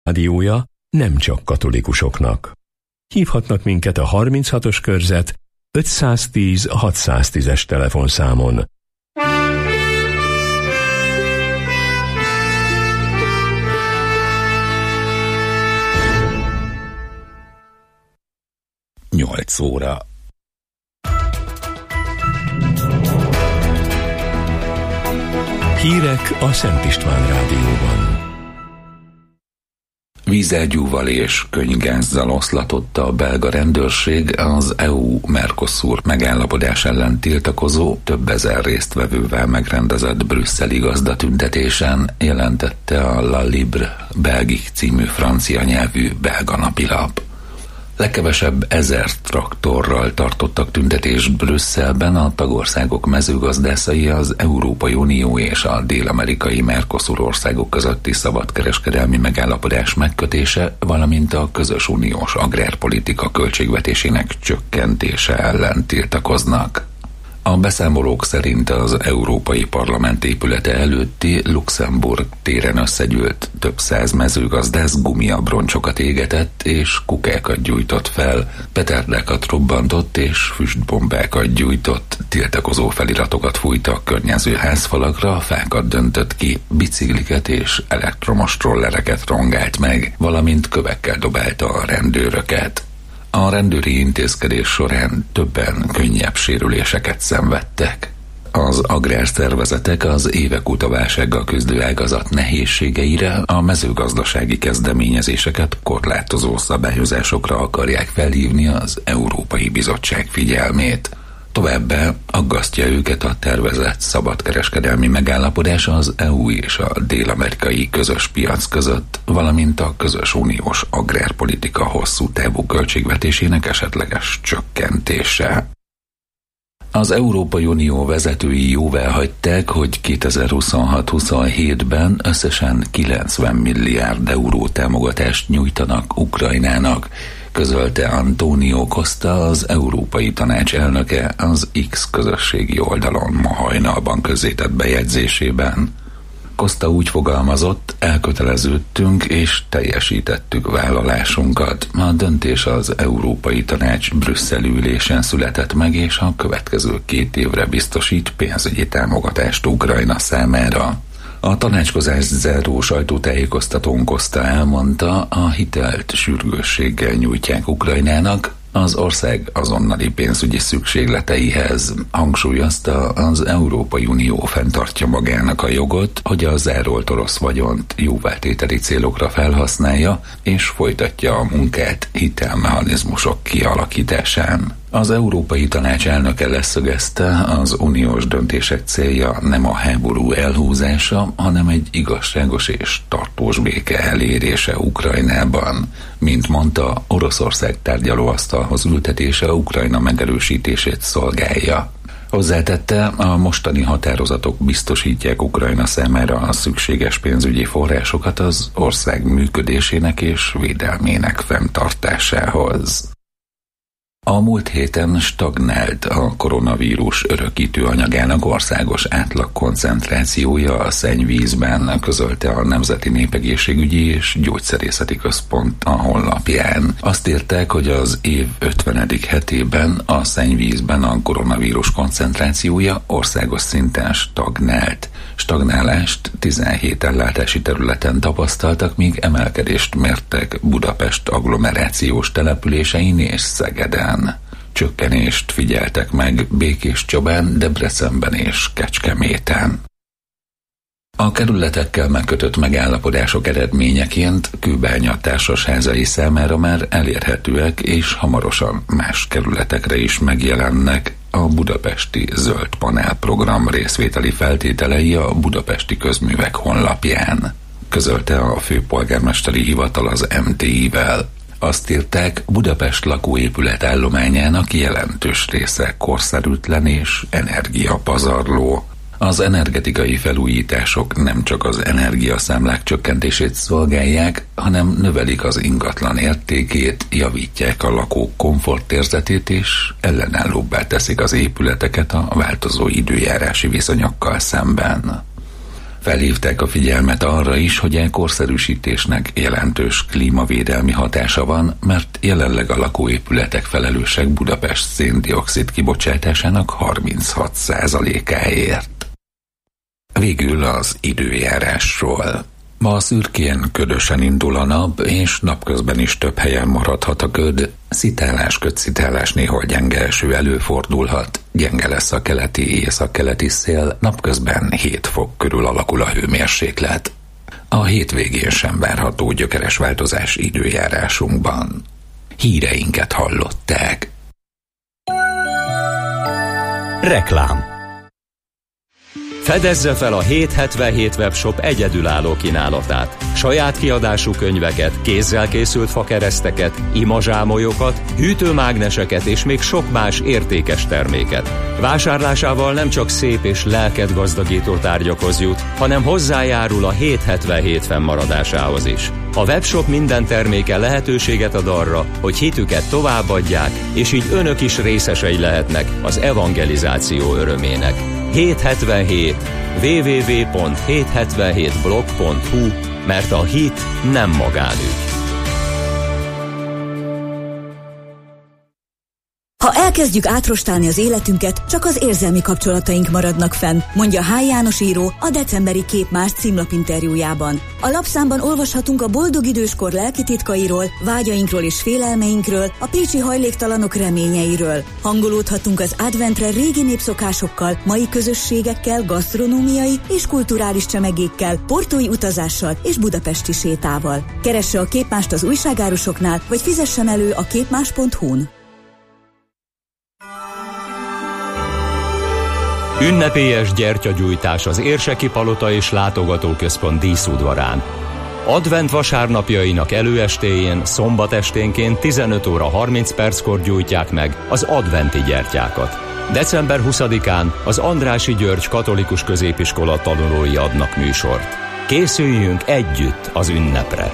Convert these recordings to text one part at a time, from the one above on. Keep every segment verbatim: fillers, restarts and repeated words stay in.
rádiója nem csak katolikusoknak. Hívhatnak minket a harminchatos körzet ötszáztíz hatszáztízes telefonszámon. nyolc óra. Hírek a Szent István rádióban. Vízelgyúval és könygázzal oszlatott a belga rendőrség az é u-Mercosur megállapodás ellen tiltakozó, több ezer résztvevővel megrendezett brüsszeli gazdatüntetésen, jelentette a La Libre Belgique című francia nyelvű belga napilap. Legkevesebb ezer traktorral tartottak tüntetést Brüsszelben a tagországok mezőgazdászai az Európai Unió és a dél-amerikai Mercosur országok közötti szabadkereskedelmi megállapodás megkötése, valamint a közös uniós agrárpolitika költségvetésének csökkentése ellen tiltakoznak. A beszámolók szerint az Európai Parlament épülete előtti Luxemburg téren összegyűlt több száz mezőgazdász gumiabroncsokat égetett és kukákat gyújtott fel, petárdákat robbantott és füstbombákat gyújtott, tiltakozó feliratokat fújt a környező házfalakra, fákat döntött ki, bicikliket és elektromos trollereket rongált meg, valamint kövekkel dobálta a rendőröket. A rendőri intézkedés során többen könnyebb sérüléseket szenvedtek. Az agrárszervezetek az évek óta válsággal küzdő ágazat nehézségeire, a mezőgazdasági kezdeményezéseket korlátozó szabályozásokra akarják felhívni az Európai Bizottság figyelmét. Továbbá aggasztja őket a tervezett szabadkereskedelmi megállapodás az é u és a dél-amerikai közös piac között, valamint a közös uniós agrárpolitika hosszú távú költségvetésének esetleges csökkentése. Az Európai Unió vezetői jóváhagyták, hogy kétezer-huszonhat-huszonhétben összesen kilencven milliárd euró támogatást nyújtanak Ukrajnának, közölte Antonio Costa, az Európai Tanács elnöke az X közösségi oldalon ma hajnalban közzétett bejegyzésében. Costa úgy fogalmazott, elköteleződtünk és teljesítettük vállalásunkat. A döntés az Európai Tanács brüsszeli ülésen született meg, és a következő két évre biztosít pénzügyi támogatást Ukrajna számára. A tanácskozás záró sajtótájékoztatón Costa elmondta, a hitelt sürgősséggel nyújtják Ukrajnának, az ország azonnali pénzügyi szükségleteihez. Hangsúlyozta, az Európai Unió fenntartja magának a jogot, hogy a zárolt orosz vagyont jóvátételi célokra felhasználja, és folytatja a munkát hitelmechanizmusok kialakításán. Az Európai Tanács elnöke leszögezte, az uniós döntések célja nem a háború elhúzása, hanem egy igazságos és tartós béke elérése Ukrajnában. Mint mondta, Oroszország tárgyalóasztalhoz ültetése Ukrajna megerősítését szolgálja. Hozzátette, a mostani határozatok biztosítják Ukrajna számára a szükséges pénzügyi forrásokat az ország működésének és védelmének fenntartásához. A múlt héten stagnált a koronavírus örökítő anyagának országos átlag koncentrációja a szennyvízben, közölte a Nemzeti Népegészségügyi és Gyógyszerészeti Központ a honlapján. Azt írták, hogy az év ötvenedik hetében a szennyvízben a koronavírus koncentrációja országos szinten stagnált. Stagnálást tizenhét ellátási területen tapasztaltak, míg emelkedést mértek Budapest agglomerációs településein és Szegeden. Csökkenést figyeltek meg Békéscsabán, Debrecenben és Kecskeméten. A kerületekkel megkötött megállapodások eredményeként Kőbánya társasházai számára már elérhetőek, és hamarosan más kerületekre is megjelennek a budapesti Zöld Panel program részvételi feltételei a Budapesti Közművek honlapján, közölte a főpolgármesteri hivatal az em té i-vel. Azt írták, Budapest lakóépület állományának jelentős része korszerűtlen és energiapazarló. Az energetikai felújítások nem csak az energiaszámlák csökkentését szolgálják, hanem növelik az ingatlan értékét, javítják a lakók komfortérzetét és ellenállóbbá teszik az épületeket a változó időjárási viszonyokkal szemben. Felhívták a figyelmet arra is, hogy a korszerűsítésnek jelentős klímavédelmi hatása van, mert jelenleg a lakóépületek felelősek Budapest szén-dioxid kibocsátásának harminchat százalékáért. Végül az időjárásról. Ma szürkén, ködösen indul a nap, és napközben is több helyen maradhat a köd. Szitálás, ködszitálás, néhol gyenge eső előfordulhat. Gyenge lesz a keleti, északkeleti szél, napközben hét fok körül alakul a hőmérséklet. A hétvégén sem várható gyökeres változás időjárásunkban. Híreinket hallották. Reklám. Fedezze fel a hétszázhetvenhét webshop egyedülálló kínálatát. Saját kiadású könyveket, kézzel készült fakereszteket, imazsámolyokat, hűtőmágneseket és még sok más értékes terméket. Vásárlásával nem csak szép és lelket gazdagító tárgyakhoz jut, hanem hozzájárul a hétszázhetvenhét fennmaradásához is. A webshop minden terméke lehetőséget ad arra, hogy hitüket továbbadják, és így önök is részesei lehetnek az evangelizáció örömének. hétszázhetvenhét double-u double-u double-u pont hétszázhetvenhét blog pont hu, mert a hit nem magánügy. Ha elkezdjük átrostálni az életünket, csak az érzelmi kapcsolataink maradnak fenn, mondja H. János író a decemberi Képmás címlapinterjújában. A lapszámban olvashatunk a boldog időskor lelki titkairól, vágyainkról és félelmeinkről, a pécsi hajléktalanok reményeiről. Hangolódhatunk az adventre régi népszokásokkal, mai közösségekkel, gasztronómiai és kulturális csemegékkel, portói utazással és budapesti sétával. Keresse a Képmást az újságárusoknál, vagy fizessen elő a képmás pont hu-n. Ünnepélyes gyertyagyújtás az Érseki Palota és Látogatóközpont díszudvarán. Advent vasárnapjainak előestéjén, szombat esténként tizenöt óra harminc perckor gyújtják meg az adventi gyertyákat. december huszadikán az Andrássy György Katolikus Középiskola tanulói adnak műsort. Készüljünk együtt az ünnepre!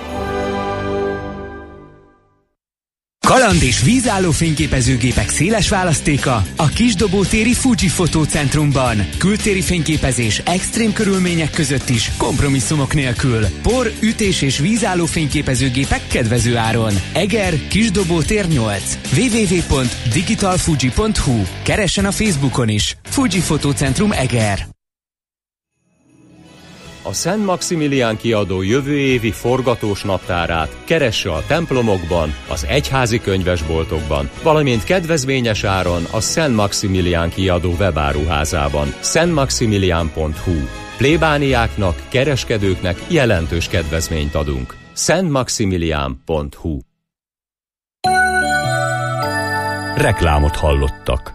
Kaland és vízálló fényképezőgépek széles választéka a Kisdobótéri Fuji Fotócentrumban. Kültéri fényképezés extrém körülmények között is, kompromisszumok nélkül. Por, ütés és vízálló fényképezőgépek kedvező áron. Eger, Kisdobótér nyolc. double-u double-u double-u pont digital fuji pont hu. Keressen a Facebookon is. Fuji Fotócentrum Eger. A Szent Maximilián kiadó jövő évi forgatós naptárát keresse a templomokban, az egyházi könyvesboltokban, valamint kedvezményes áron a Szent Maximilián kiadó webáruházában, szent maximilián pont hu. Plébániáknak, kereskedőknek jelentős kedvezményt adunk. szent maximilián pont hu. Reklámot hallottak.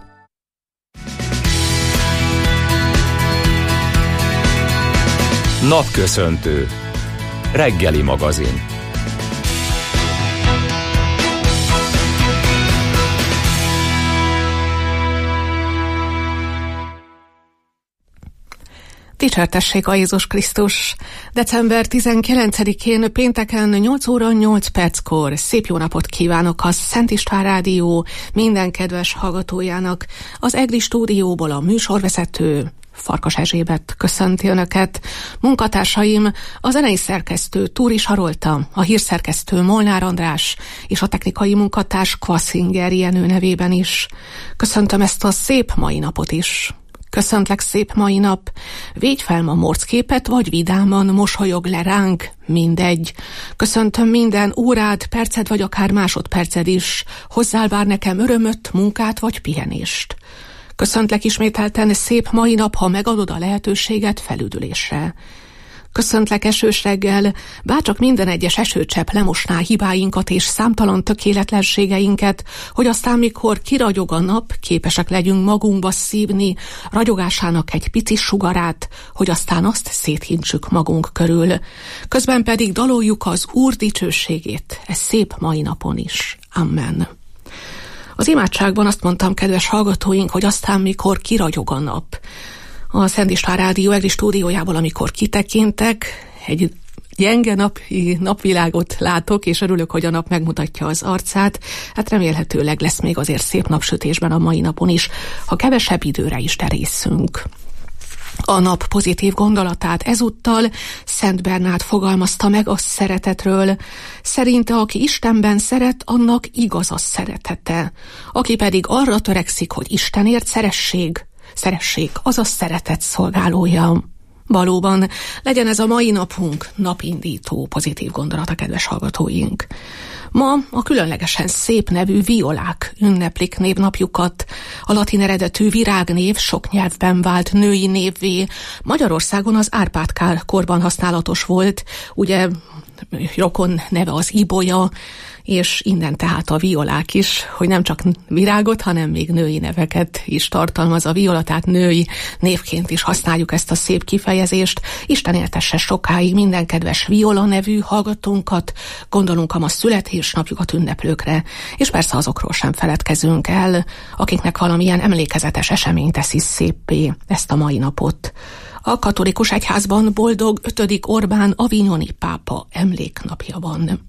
Napköszöntő. Reggeli magazin. Dicsértessék a Jézus Krisztus! december tizenkilencedikén pénteken nyolc óra nyolc perckor szép jó napot kívánok a Szent István Rádió minden kedves hallgatójának. Az EGRI stúdióból a műsorvezető Farkas Erzsébet köszönti Önöket. Munkatársaim a zenei szerkesztő Túri Sarolta, a hírszerkesztő Molnár András és a technikai munkatárs Kvaszinger Jenő nevében is. Köszöntöm ezt a szép mai napot is. Köszöntlek szép mai nap, védj fel ma morcképet, vagy vidáman mosolyog le ránk, mindegy. Köszöntöm minden órád, perced vagy akár másodperced is, hozzál vár nekem örömöt, munkát vagy pihenést. Köszöntlek ismételten szép mai nap, ha megadod a lehetőséget felüdülésre. Köszöntlek esős reggel, bárcsak minden egyes esőcsepp lemosná hibáinkat és számtalan tökéletlenségeinket, hogy aztán mikor kiragyog a nap, képesek legyünk magunkba szívni ragyogásának egy pici sugarát, hogy aztán azt széthintsük magunk körül. Közben pedig daloljuk az Úr dicsőségét, ez szép mai napon is. Amen. Az imádságban azt mondtam, kedves hallgatóink, hogy aztán mikor kiragyog a nap. A Szent István Rádió EGRI stúdiójából, amikor kitekintek, egy gyenge napi, napvilágot látok, és örülök, hogy a nap megmutatja az arcát. Hát remélhetőleg lesz még azért szép napsütésben a mai napon is, ha kevesebb időre is terészünk. A nap pozitív gondolatát ezúttal Szent Bernát fogalmazta meg a szeretetről. Szerinte, aki Istenben szeret, annak igaz a szeretete. Aki pedig arra törekszik, hogy Istenért szeresség, szeressék, az a szeretet szolgálója. Valóban, legyen ez a mai napunk napindító pozitív gondolata, kedves hallgatóink. Ma a különlegesen szép nevű violák ünneplik névnapjukat. A latin eredetű virágnév sok nyelvben vált női névvé. Magyarországon az Árpád korban használatos volt, ugye rokon neve az ibolya, és innen tehát a violák is, hogy nem csak virágot, hanem még női neveket is tartalmaz a viola, tehát női névként is használjuk ezt a szép kifejezést. Isten éltesse sokáig minden kedves viola nevű hallgatónkat, gondolunk a ma születésnapjukat ünneplőkre, és persze azokról sem feledkezünk el, akiknek valamilyen emlékezetes esemény teszi széppé ezt a mai napot. A katolikus egyházban boldog ötödik Orbán avignoni pápa emléknapja van.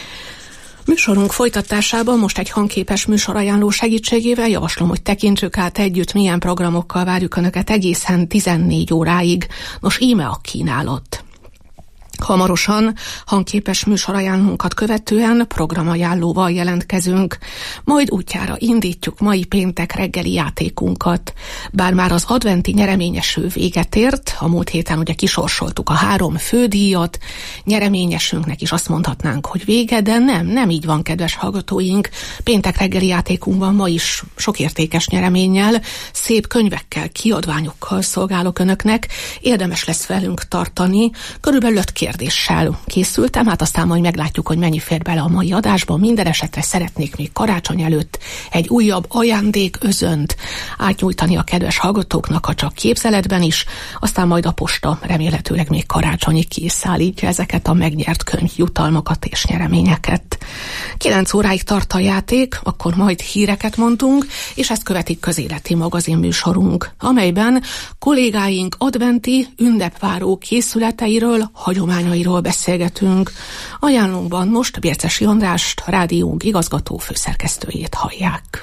Műsorunk folytatásában most egy hangképes műsorajánló segítségével javaslom, hogy tekintsük át együtt, milyen programokkal várjuk Önöket egészen tizennégy óráig. Nos, íme a kínálat. Hamarosan hangképes műsorajánlónkat követően programajánlóval jelentkezünk, majd útjára indítjuk mai péntek reggeli játékunkat. Bár már az adventi nyereményeső véget ért, a múlt héten ugye kisorsoltuk a három fődíjat, nyereményesünknek is azt mondhatnánk, hogy vége, de nem, nem így van, kedves hallgatóink. Péntek reggeli játékunkban ma is sok értékes nyereménnyel, szép könyvekkel, kiadványokkal szolgálok Önöknek, érdemes lesz velünk tartani, körülbelül öt kérdéssel készültem, hát aztán majd meglátjuk, hogy mennyi fér bele a mai adásban. Minden esetre szeretnék még karácsony előtt egy újabb ajándéközönt átnyújtani a kedves hallgatóknak, ha csak képzeletben is, aztán majd a posta remélhetőleg még karácsonyig kiszállítja ezeket a megnyert könyvjutalmakat és nyereményeket. kilenc óráig tart a játék, akkor majd híreket mondunk, és ezt követik közéleti magazin műsorunk, amelyben kollégáink adventi ünnepváró készületeiről, hagyományairól beszélgetünk. Ajánlónkban most Bércesi Andrást, rádiónk igazgató főszerkesztőjét hallják.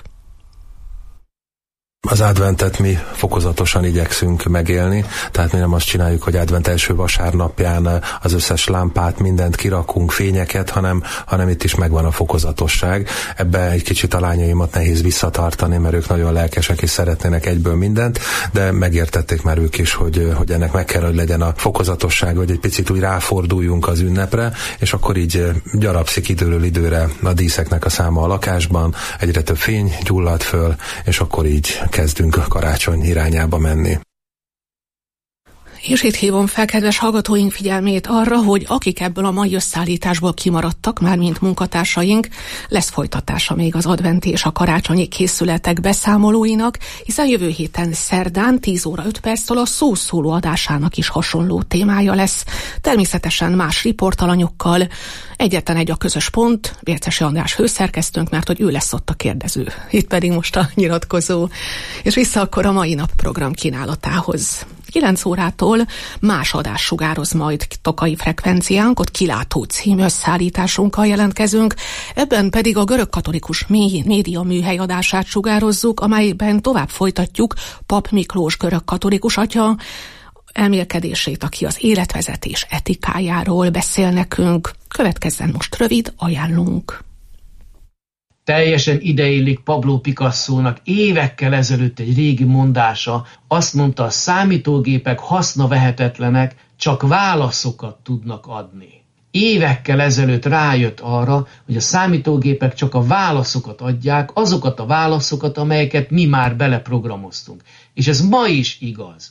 Az adventet mi fokozatosan igyekszünk megélni, tehát mi nem azt csináljuk, hogy advent első vasárnapján az összes lámpát, mindent kirakunk, fényeket, hanem, hanem itt is megvan a fokozatosság. Ebbe egy kicsit a lányaimat nehéz visszatartani, mert ők nagyon lelkesek és szeretnének egyből mindent, de megértették már ők is, hogy, hogy ennek meg kell, hogy legyen a fokozatosság, hogy egy picit úgy ráforduljunk az ünnepre, és akkor így gyarapszik időről időre a díszeknek a száma a lakásban, egyre több fény gyullad föl, és akkor így kezdünk a karácsony irányába menni. És itt hívom fel kedves hallgatóink figyelmét arra, hogy akik ebből a mai összeállításból kimaradtak, már mint munkatársaink, lesz folytatása még az adventi és a karácsonyi készületek beszámolóinak, hiszen jövő héten szerdán tíz óra öt perccel a szószóló adásának is hasonló témája lesz, természetesen más riportalanyokkal. Egyetlen egy a közös pont, Bércesi András főszerkesztőnk, mert hogy ő lesz ott a kérdező. Itt pedig most a nyilatkozó. És vissza akkor a mai nap program kínálatához. kilenc órától más adás sugároz majd Tokai frekvenciánk, ott Kilátó című összeállításunkkal jelentkezünk, ebben pedig a görögkatolikus média műhely adását sugározzuk, amelyben tovább folytatjuk Pap Miklós görögkatolikus atya elmélkedését, aki az életvezetés etikájáról beszél nekünk. Következzen most rövid ajánlónk. Teljesen ideillik Pablo Picassónak évekkel ezelőtt egy régi mondása. Azt mondta, a számítógépek hasznavehetetlenek, csak válaszokat tudnak adni. Évekkel ezelőtt rájött arra, hogy a számítógépek csak a válaszokat adják, azokat a válaszokat, amelyeket mi már beleprogramoztunk. És ez ma is igaz.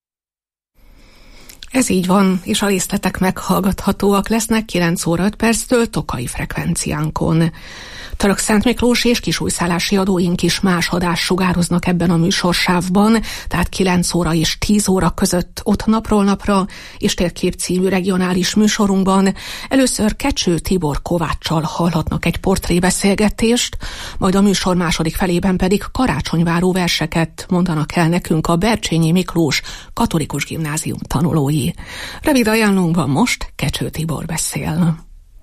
Ez így van, és a részletek meghallgathatóak lesznek kilenc óra öt perctől Tokai frekvenciánkon. Török Szent Miklós és kisújszállási adóink is más adást sugároznak ebben a műsorsávban, tehát kilenc óra és tíz óra között ott napról napra, és Térkép című regionális műsorunkban először Kecső Tibor Kováccsal hallhatnak egy portrébeszélgetést, majd a műsor második felében pedig karácsonyváró verseket mondanak el nekünk a Bercsényi Miklós Katolikus Gimnázium tanulói. Rövid ajánlónkban most Kecső Tibor beszél.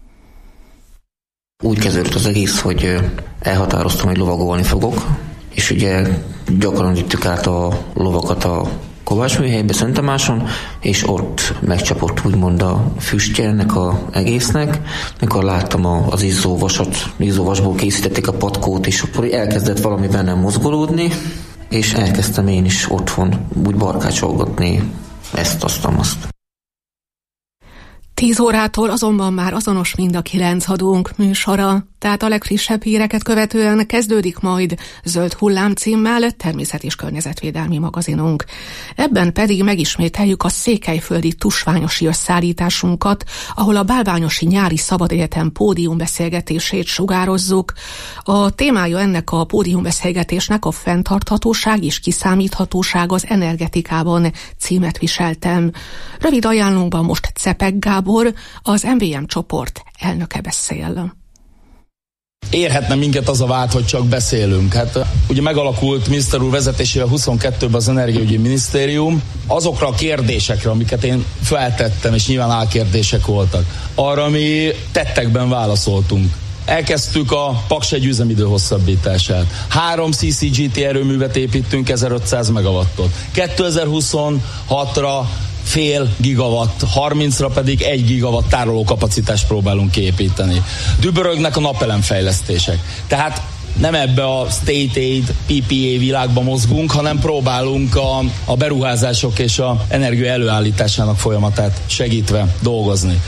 Úgy kezdődött az egész, hogy elhatároztam, hogy lovagolni fogok, és ugye gyakran vittük át a lovakat a kovácsműhelybe, Szent Tamáson, és ott megcsapott úgymond a füstje ennek az egésznek. Mikor láttam az izzóvasat, izzóvasból készítették a patkót, és akkor elkezdett valami bennem mozgolódni, és elkezdtem én is otthon úgy barkácsolgatni ezt, azt, azt. Tíz órától azonban már azonos mind a kilenc hadónk műsora, tehát a legfrissebb híreket követően kezdődik majd Zöld hullám címmel természet- és környezetvédelmi magazinunk. Ebben pedig megismételjük a székelyföldi tusványosi összeállításunkat, ahol a Bálványosi Nyári Szabadegyetem pódiumbeszélgetését sugározzuk. A témája ennek a pódiumbeszélgetésnek a fenntarthatóság és kiszámíthatóság az energetikában címet viseltem. Rövid ajánlónkban most Cepek Gábor, az em vé em csoport elnöke beszél. Érhetne minket az a vád, hogy csak beszélünk. Hát ugye megalakult miniszter úr vezetésével huszonkettőben az Energiaügyi Minisztérium. Azokra a kérdésekre, amiket én feltettem, és nyilván álkérdések voltak, arra mi tettekben válaszoltunk. Elkezdtük a Paks-egy üzemidő hosszabbítását. Három cé cé gé té erőművet építünk, ezerötszáz megawattot. kétezer-huszonhatra fél gigawatt, harmincra pedig egy gigawatt tárolókapacitást próbálunk kiépíteni. Dübörögnek a napelemfejlesztések. Tehát nem ebbe a State Aid, pé pé á világba mozgunk, hanem próbálunk a, a beruházások és a energia előállításának folyamatát segítve dolgozni.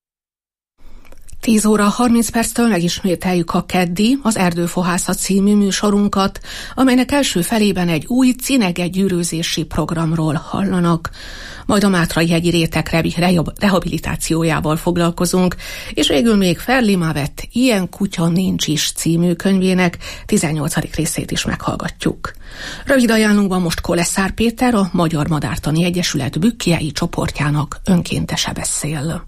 tíz óra harminc perctől megismételjük a keddi, az Erdőfohászat című műsorunkat, amelynek első felében egy új cinegegyűrűzési programról hallanak. Majd a Mátrai hegyi rétek rehabilitációjával foglalkozunk, és végül még Ferli Mavet Ilyen kutya nincs is című könyvének tizennyolcadik részét is meghallgatjuk. Rövid ajánlunkban most Koleszár Péter, a Magyar Madártani Egyesület Bükkiei csoportjának önkéntese beszél.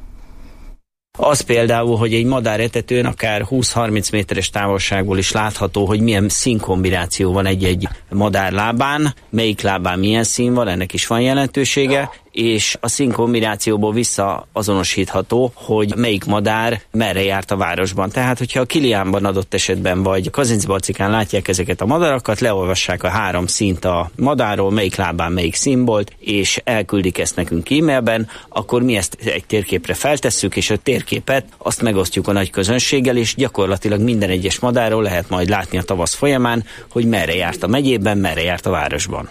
Az például, hogy egy madáretetőn akár húsz-harminc méteres távolságból is látható, hogy milyen színkombináció van egy-egy madár lábán, melyik lábán milyen szín van, ennek is van jelentősége, és a színkombinációból visszaazonosítható, hogy melyik madár merre járt a városban. Tehát, hogyha a Kiliánban adott esetben vagy Kazincbarcikán látják ezeket a madarakat, leolvassák a három színt a madárról, melyik lábán melyik szín volt, és elküldik ezt nekünk e-mailben, akkor mi ezt egy térképre feltesszük, és a térképet azt megosztjuk a nagy közönséggel, és gyakorlatilag minden egyes madárról lehet majd látni a tavasz folyamán, hogy merre járt a megyében, merre járt a városban.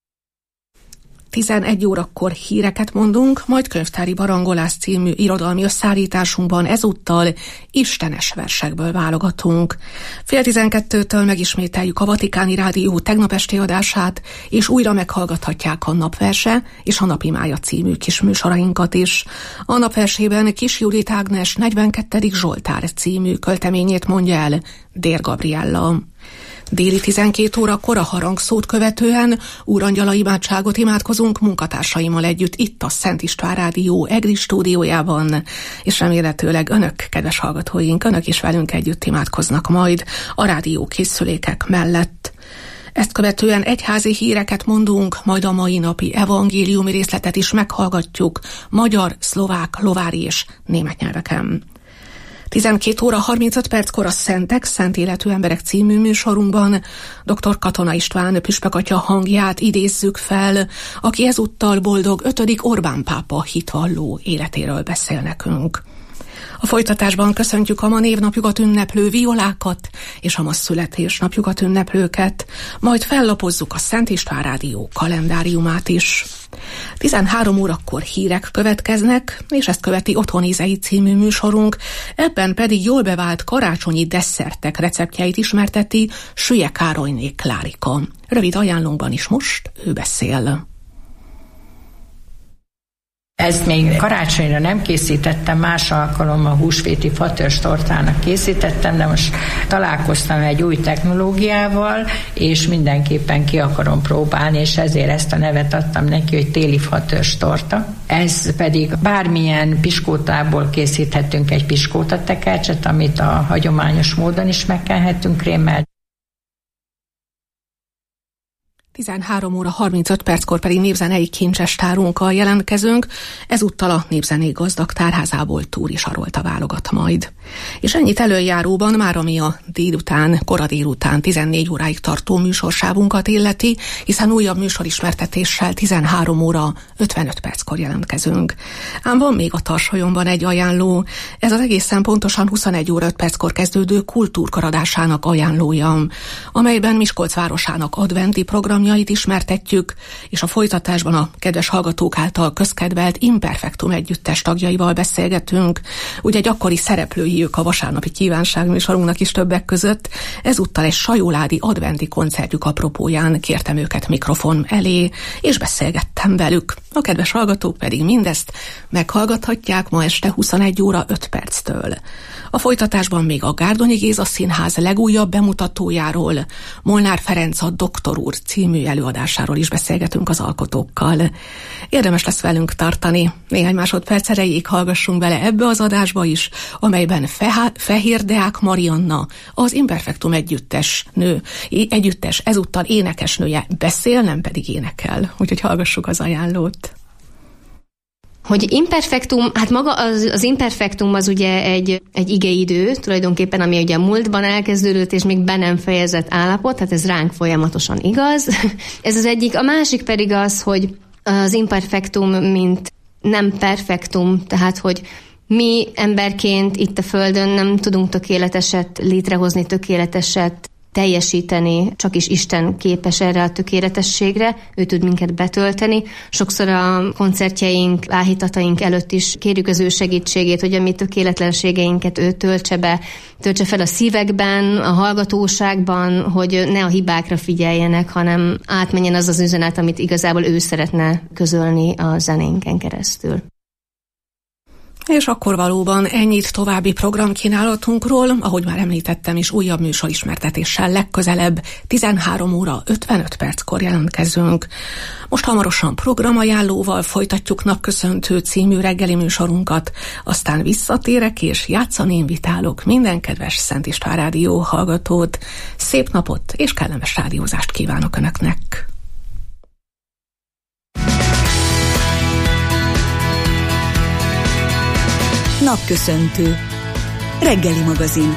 tizenegy órakor híreket mondunk, majd Könyvtári Barangolás című irodalmi összeállításunkban ezúttal istenes versekből válogatunk. Fél tizenkettőtől megismételjük a Vatikáni Rádió tegnap esti adását, és újra meghallgathatják a Napverse és a Napimája című kis műsorainkat is. A Napversében Kis Judit Ágnes negyvenkettedik Zsoltár című költeményét mondja el Dér Gabriella. Déli tizenkét órakor a harangszót követően Úrangyala imádságot imádkozunk munkatársaimmal együtt itt a Szent István Rádió EGRI stúdiójában, és remélhetőleg önök, kedves hallgatóink, önök is velünk együtt imádkoznak majd a rádió készülékek mellett. Ezt követően egyházi híreket mondunk, majd a mai napi evangéliumi részletet is meghallgatjuk magyar, szlovák, lovári és német nyelveken. tizenkét óra harmincöt perckor a Szentek, Szent Életű Emberek című műsorunkban dr. Katona István püspökatya hangját idézzük fel, aki ezúttal boldog ötödik Orbán pápa hitvalló életéről beszél nekünk. A folytatásban köszöntjük a ma névnapjukat ünneplő violákat és a ma születésnapjukat ünneplőket, majd fellapozzuk a Szent István Rádió kalendáriumát is. tizenhárom órakor hírek következnek, és ezt követi Otthonizei című műsorunk, ebben pedig jól bevált karácsonyi desszertek receptjeit ismerteti Sülye Károlyné Klárika. Rövid ajánlónkban is most ő beszél. Ezt még karácsonyra nem készítettem, más alkalommal húsvéti fatörzs tortának készítettem, de most találkoztam egy új technológiával, és mindenképpen ki akarom próbálni, és ezért ezt a nevet adtam neki, hogy téli fatörzs torta. Ez pedig bármilyen piskótából készíthetünk egy piskótatekercset, amit a hagyományos módon is megkenhetünk krémmel. tizenhárom óra harmincöt perckor pedig népzenei kincsestárunkkal jelentkezünk, ezúttal a Népzenék Gazdag Tárházából Túri Sarolta válogat majd. És ennyit előjáróban már ami a délután, kora délután tizennégy óráig tartó műsorsávunkat illeti, hiszen újabb műsorismertetéssel tizenhárom óra ötvenöt perckor jelentkezünk. Ám van még a tarsolyomban egy ajánló, ez az egészen pontosan huszonegy óra öt perckor kezdődő kultúrkaradásának ajánlója, amelyben Miskolc városának adventi programjait ismertetjük, és a folytatásban a kedves hallgatók által közkedvelt Imperfektum együttes tagjaival beszélgetünk. Ugye gyakori szereplői ők a vasárnapi kívánságműsorunknak is többek között, ezúttal egy sajóládi adventi koncertjük apropóján kértem őket mikrofon elé, és beszélgettem velük. A kedves hallgatók pedig mindezt meghallgathatják ma este huszonegy óra öt perctől. A folytatásban még a Gárdonyi Géza Színház legújabb bemutatójáról, Molnár Ferenc a Doktor úr című előadásáról is beszélgetünk az alkotókkal. Érdemes lesz velünk tartani. Néhány másodperc erejéig hallgassunk bele ebbe az adásba is, amelyben Fe- Fehér Deák Marianna, az Imperfektum együttes nő, együttes ezúttal énekesnője beszél, nem pedig énekel. Úgyhogy hallgassuk az ajánlót. Hogy imperfektum, hát maga az, az imperfektum az ugye egy, egy igeidő, tulajdonképpen, ami ugye a múltban elkezdődött, és még be nem fejezett állapot, tehát ez ránk folyamatosan igaz. Ez az egyik. A másik pedig az, hogy az imperfektum, mint nem perfektum, tehát hogy mi emberként itt a Földön nem tudunk tökéleteset létrehozni, tökéleteset teljesíteni, csak is Isten képes erre a tökéletességre, ő tud minket betölteni. Sokszor a koncertjeink, áhítataink előtt is kérjük az ő segítségét, hogy a mi tökéletlenségeinket ő töltse be, töltse fel a szívekben, a hallgatóságban, hogy ne a hibákra figyeljenek, hanem átmenjen az az üzenet, amit igazából ő szeretne közölni a zenénken keresztül. És akkor valóban ennyit további programkínálatunkról, ahogy már említettem is, újabb műsorismertetéssel legközelebb tizenhárom óra ötvenöt perckor jelentkezünk. Most hamarosan programajánlóval folytatjuk Napköszöntő című reggeli műsorunkat, aztán visszatérek és játszani invitálok minden kedves Szent István Rádió hallgatót. Szép napot és kellemes rádiózást kívánok Önöknek! Napköszöntő. Reggeli magazin.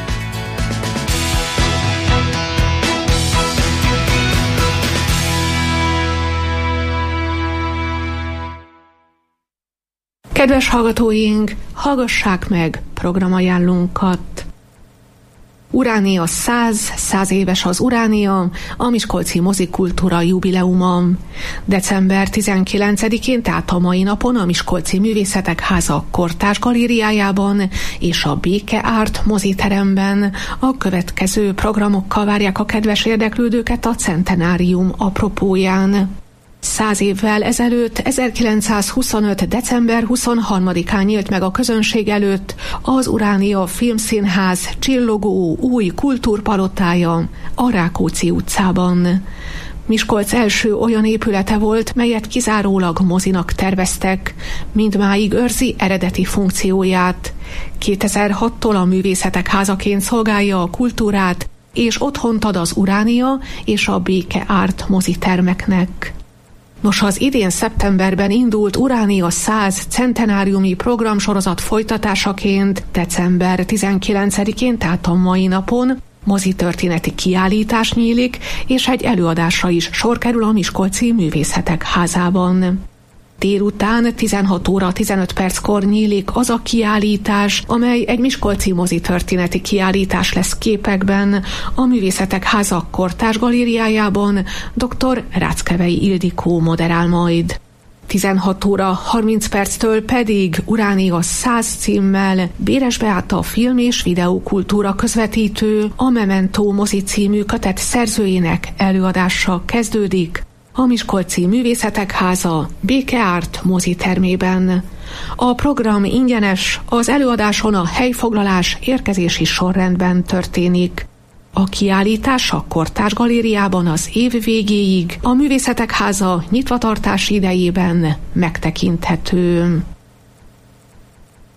Kedves hallgatóink, hallgassák meg programajánlónkat. Uránia száz, száz éves az Uránia, a Miskolci Mozikultúra jubileuma. december tizenkilencedikén, tehát a mai napon a Miskolci Művészetek Háza Kortárs Galériájában és a Béke Art moziteremben a következő programokkal várják a kedves érdeklődőket a centenárium apropóján. Száz évvel ezelőtt, ezerkilencszázhuszonöt. december huszonharmadikán nyílt meg a közönség előtt az Uránia Filmszínház csillogó új kultúrpalotája a Rákóczi utcában. Miskolc első olyan épülete volt, melyet kizárólag mozinak terveztek, mindmáig őrzi eredeti funkcióját. kétezer-hattól a Művészetek Házaként szolgálja a kultúrát, és otthont ad az Uránia és a Béke Art mozitermeknek. Nos, az idén szeptemberben indult Uránia száz centenáriumi programsorozat folytatásaként december tizenkilencedikén, tehát a mai napon mozitörténeti kiállítás nyílik, és egy előadásra is sor kerül a Miskolci Művészetek Házában. Délután tizenhat óra tizenöt perckor nyílik az a kiállítás, amely egy miskolci mozitörténeti kiállítás lesz képekben a Művészetek Háza Kortárs Galériájában, dr. Ráckevei Ildikó moderál majd. tizenhat óra harminc perctől pedig Uránia száz címmel Béres Beáta film- és videókultúra közvetítő, a Memento mozi című kötet szerzőjének előadása kezdődik a Miskolci Művészetek Háza Béke Art mozitermében. A program ingyenes, az előadáson a helyfoglalás érkezési sorrendben történik. A kiállítás a Kortárs Galériában az év végéig, a Művészetek Háza nyitvatartási idejében megtekinthető.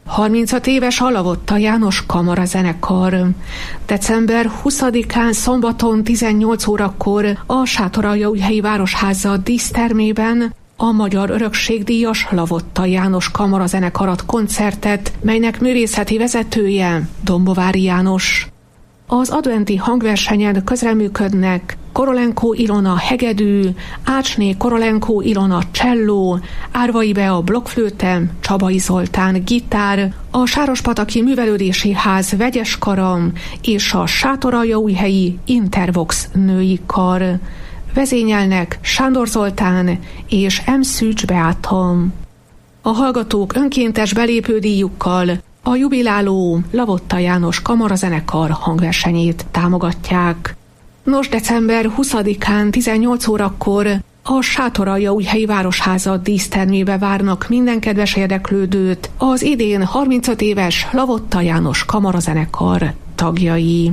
harmincöt éves a Lavotta János kamarazenekar. december huszadikán szombaton tizennyolc órakor a Sátoraljaújhelyi Városháza dísztermében a Magyar Örökségdíjas Lavotta János kamarazenekarat koncertet, melynek művészeti vezetője Dombovári János. Az adventi hangversenyen közreműködnek Korolenko Ilona hegedű, Ácsné Korolenko Ilona cselló, Árvai Bea blokkflőte, Csabai Zoltán gitár, a Sárospataki Művelődési Ház vegyes karam és a Sátoraljaújhelyi Intervox női kar. Vezényelnek Sándor Zoltán és M. Szűcs Beáta. A hallgatók önkéntes belépődíjukkal a jubiláló Lavotta János kamarazenekar hangversenyét támogatják. Nos, december huszadikán tizennyolc órakor a Sátoraljaújhelyi Városháza dísztermébe várnak minden kedves érdeklődőt az idén harmincöt éves Lavotta János kamarazenekar tagjai.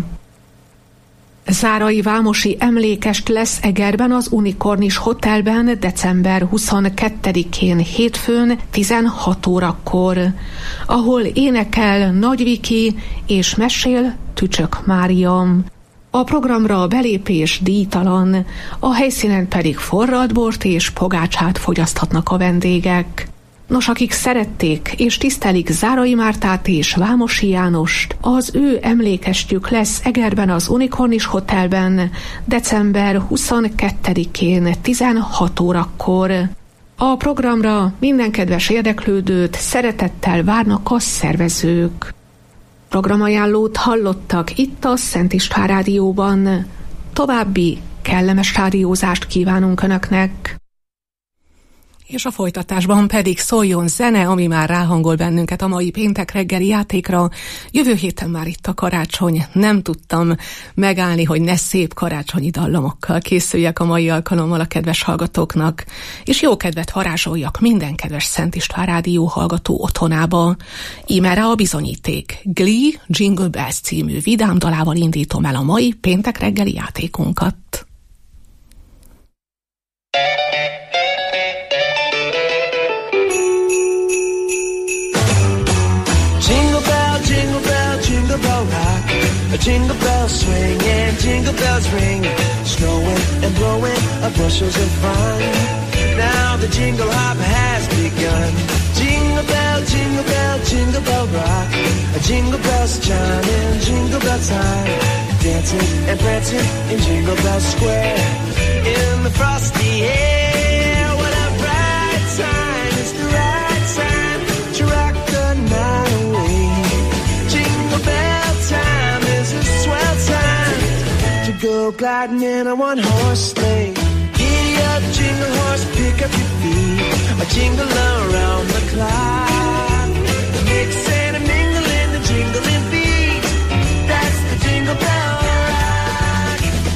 Zárai Vámosi emlékest lesz Egerben az Unikornis Hotelben december huszonkettedikén hétfőn tizenhat órakor, ahol énekel Nagy Viki és mesél Tücsök Mária. A programra a belépés díjtalan, a helyszínen pedig forralt bort és pogácsát fogyaszthatnak a vendégek. Nos, akik szerették és tisztelik Zárai Mártát és Vámosi Jánost, az ő emlékestjük lesz Egerben az Unikornis Hotelben december huszonkettedikén tizenhat órakor. A programra minden kedves érdeklődőt szeretettel várnak a szervezők. Programajánlót hallottak itt a Szent István Rádióban. További kellemes rádiózást kívánunk Önöknek. És a folytatásban pedig szóljon zene, ami már ráhangol bennünket a mai péntek reggeli játékra. Jövő héten már itt a karácsony. Nem tudtam megállni, hogy ne szép karácsonyi dallamokkal készüljek a mai alkalommal a kedves hallgatóknak, és jó kedvet varázsoljak minden kedves Szent István Rádió hallgató otthonába. Íme rá a bizonyíték. Glee Jingle Bells című vidám dalával indítom el a mai péntek reggeli játékunkat. A jingle bells swing and jingle bells ring, snowing and blowing up bushels of fun. Now the jingle hop has begun. Jingle bell, jingle bell, jingle bell rock. A jingle bells chime in jingle bell time, dancing and prancing in Jingle Bell Square. In the frosty air, what a bright time! It's the right time to rock the night away. Jingle bell time. Swell time to go gliding in a one-horse sleigh. Giddy up, jingle horse, pick up your feet. A jingle around the clock. Mix and a mingle in the jingling beat. That's the Jingle Bell Rock.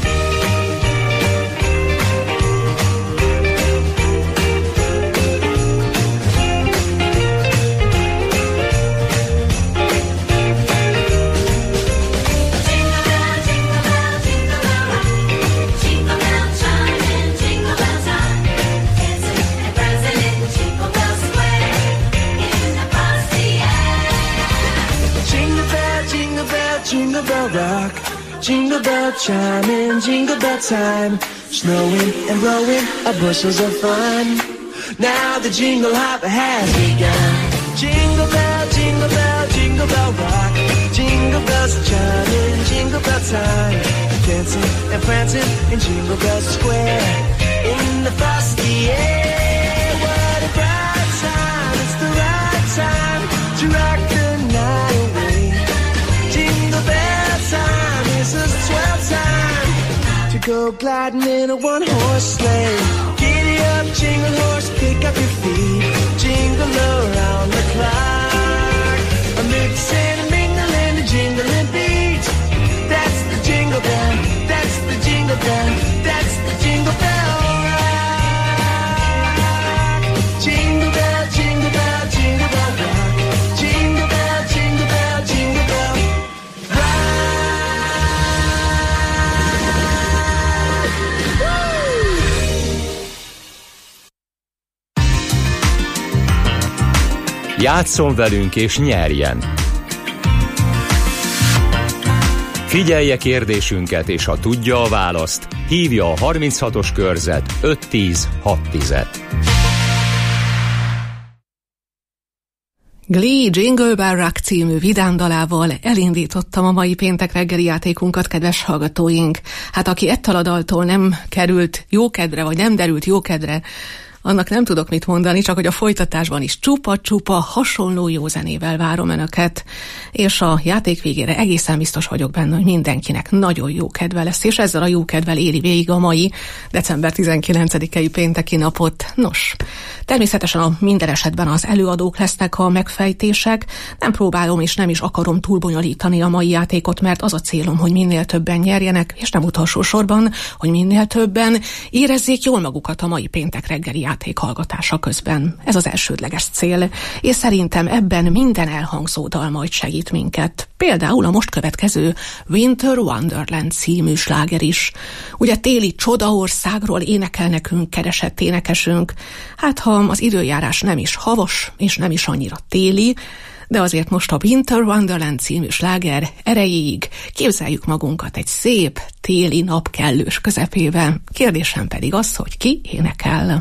Jingle bell rock, jingle bell chime in jingle bell time, snowing and blowing up bushels of fun. Now the jingle hop has begun. Jingle bell, jingle bell, jingle bell rock, jingle bells chime in jingle bell time, dancing and prancing in Jingle Bell Square. In the frosty air, what a bright time! It's the right time to rock the night away. Jingle bell time is a swell time to go gliding in a one-horse sleigh. Giddy up, jingle horse, pick up your feet. Jingle around the clock. A mix and a mingle and a jingling beat. That's the jingle bell. That's the jingle bell. That's the Jingle Bell Rock. Jingle bell, jingle bell, jingle bell rock. Jingle bell, jingle bell, jingle bell. Játsszon velünk és nyerjen! Figyelje kérdésünket, és ha tudja a választ, hívja a harminchatos körzet öt tíz hat tíz. Glee Jingle Bell Rock című vidámdalával elindítottam a mai péntek reggeli játékunkat, kedves hallgatóink. Hát aki ettől a daltól nem került jókedre, vagy nem derült jókedre, annak nem tudok mit mondani, csak hogy a folytatásban is csupa-csupa hasonló jó zenével várom önöket, és a játék végére egészen biztos vagyok benne, hogy mindenkinek nagyon jó kedve lesz, és ezzel a jó kedvel éli végig a mai december tizenkilencedikei pénteki napot. Nos, természetesen a minden esetben az előadók lesznek a megfejtések, nem próbálom és nem is akarom túlbonyolítani a mai játékot, mert az a célom, hogy minél többen nyerjenek, és nem utolsó sorban, hogy minél többen érezzék jól magukat a mai péntek reggeli játék hallgatása közben. Ez az elsődleges cél, és szerintem ebben minden elhangzó dal majd segít minket. Például a most következő Winter Wonderland című sláger is. Ugye téli csodaországról énekel nekünk keresett énekesünk. Hát ha az időjárás nem is havas, és nem is annyira téli, de azért most a Winter Wonderland című sláger erejéig képzeljük magunkat egy szép téli nap kellős közepébe. Kérdésem pedig az, hogy ki énekel.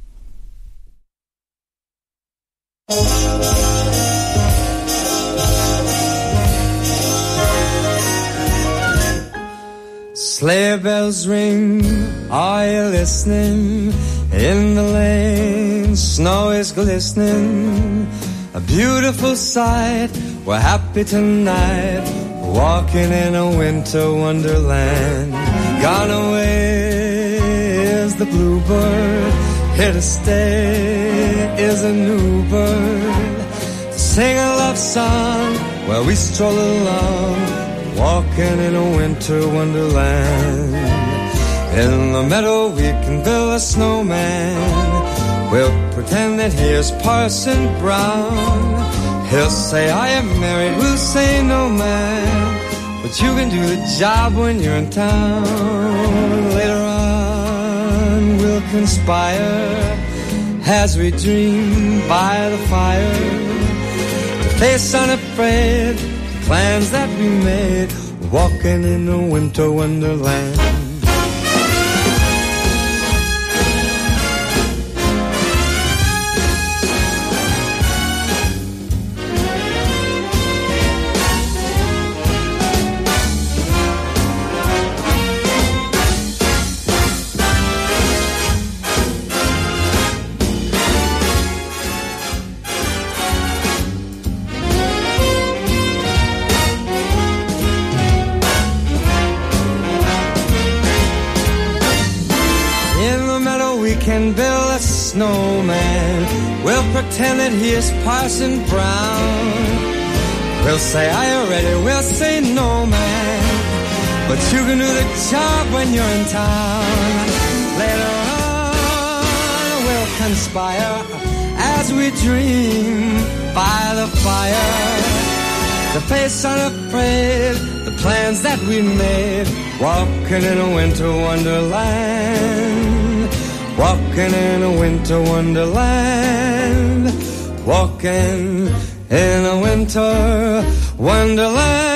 Sleigh bells ring, are you listening? In the lane, snow is glistening. A beautiful sight, we're happy tonight, walking in a winter wonderland. Gone away is the bluebird, here to stay is a new bird. To sing a love song while we stroll along, walking in a winter wonderland. In the meadow we can build a snowman, we'll pretend that he is Parson Brown. He'll say I am married, we'll say no man, but you can do the job when you're in town. Later on we'll conspire as we dream by the fire, to face unafraid the plans that we made, walking in a winter wonderland. Can build a snowman, we'll pretend that he is Parson Brown. We'll say are you ready, we'll say no man, but you can do the job when you're in town. Later on we'll conspire as we dream by the fire, to face unafraid the plans that we made, walking in a winter wonderland. Walking in a winter wonderland, walking in a winter wonderland.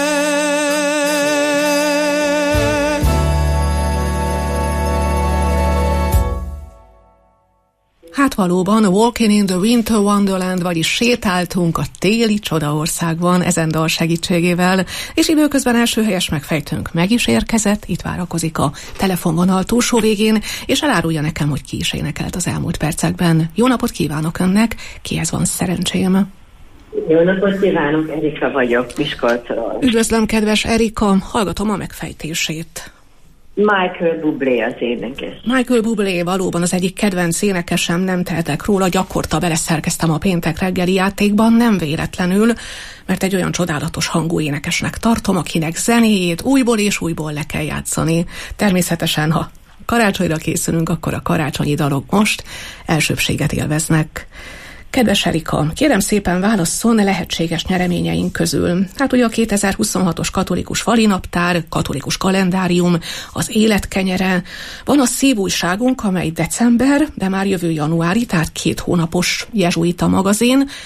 Hát valóban, Walking in the Winter Wonderland, vagyis sétáltunk a téli csodaországban ezen dal segítségével, és időközben első helyes megfejtőnk meg is érkezett, itt várakozik a telefonvonal túlsó végén, és elárulja nekem, hogy ki is énekelt az elmúlt percekben. Jó napot kívánok önnek, kihez van szerencsém? Jó napot kívánok, Erika vagyok, Miskolcról. Üdvözlöm, kedves Erika, hallgatom a megfejtését. Michael Bublé az énekes. Michael Bublé valóban az egyik kedvenc énekesem, nem tehetek róla, gyakorta beleszerkeztem a péntek reggeli játékban, nem véletlenül, mert egy olyan csodálatos hangú énekesnek tartom, akinek zenéjét újból és újból le kell játszani. Természetesen, ha karácsonyra készülünk, akkor a karácsonyi dalok most elsőbséget élveznek. Kedves Erika, kérem szépen válasszon lehetséges nyereményeink közül. Hát ugye a kétezer-huszonhatos katolikus falinaptár, katolikus kalendárium, az életkenyere, van a szívújságunk, amely december, de már jövő januári, tehát két hónapos jezsuita magazin,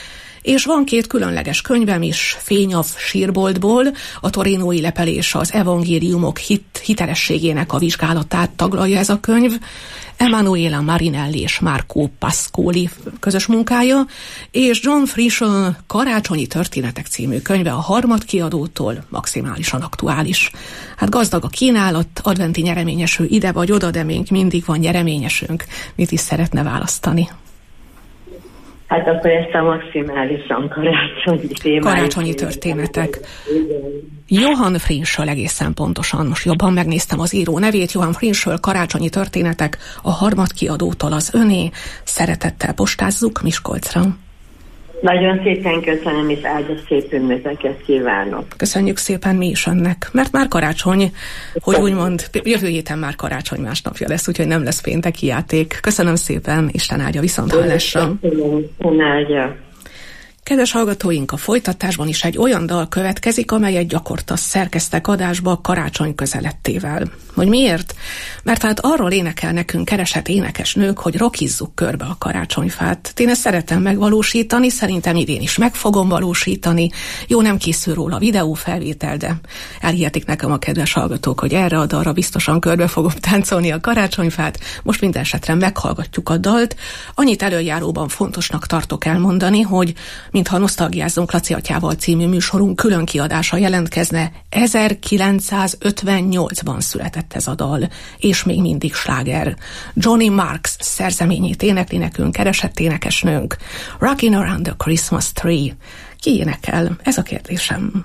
És van két különleges könyvem is, Fény a sírboltból, a torinói lepelés az evangéliumok hit, hitelességének a vizsgálatát taglalja ez a könyv, Emanuela Marinelli és Marco Pascoli közös munkája, és John Frishall Karácsonyi történetek című könyve a Harmad kiadótól, maximálisan aktuális. Hát gazdag a kínálat, adventi nyereményeső ide vagy oda, de még mindig van nyereményesünk. Mit is szeretne választani? Hát akkor ezt a maximálisan karácsonyi témát. Karácsonyi történetek. Johann Frishall egészen pontosan, most jobban megnéztem az író nevét, Johann Frishall Karácsonyi történetek, a Harmad kiadótól az öné. Szeretettel postázzuk Miskolcra. Nagyon szépen köszönöm, és áldott szép ünnepeket kívánok. Köszönjük szépen mi is önnek, mert már karácsony, hogy úgymond, jövő héten már karácsony másnapja lesz, úgyhogy nem lesz pénteki játék. Köszönöm szépen, Isten áldja, viszont hallásra. Isten áldja. Kedves hallgatóink, a folytatásban is egy olyan dal következik, amelyet gyakorta szerkeztek adásba karácsony közelettével. Hogy miért? Mert hát arról énekel nekünk keresett énekesnők, hogy rockizzuk körbe a karácsonyfát. Én ezt szeretem megvalósítani, szerintem idén is meg fogom valósítani. Jó, nem készül róla videófelvétel, de elhihetik nekem a kedves hallgatók, hogy erre a dalra biztosan körbe fogom táncolni a karácsonyfát. Most minden esetre meghallgatjuk a dalt. Annyit előjáróban fontosnak tartok elmondani, hogy mintha Nosztalgiázzunk Laci atyával című műsorunk külön kiadása jelentkezne, ezerkilencszázötvennyolcban született ez a dal, és még mindig sláger. Johnny Marks szerzeményét énekli nekünk keresett énekesnőnk. Rockin' Around the Christmas Tree. Ki énekel? Ez a kérdésem.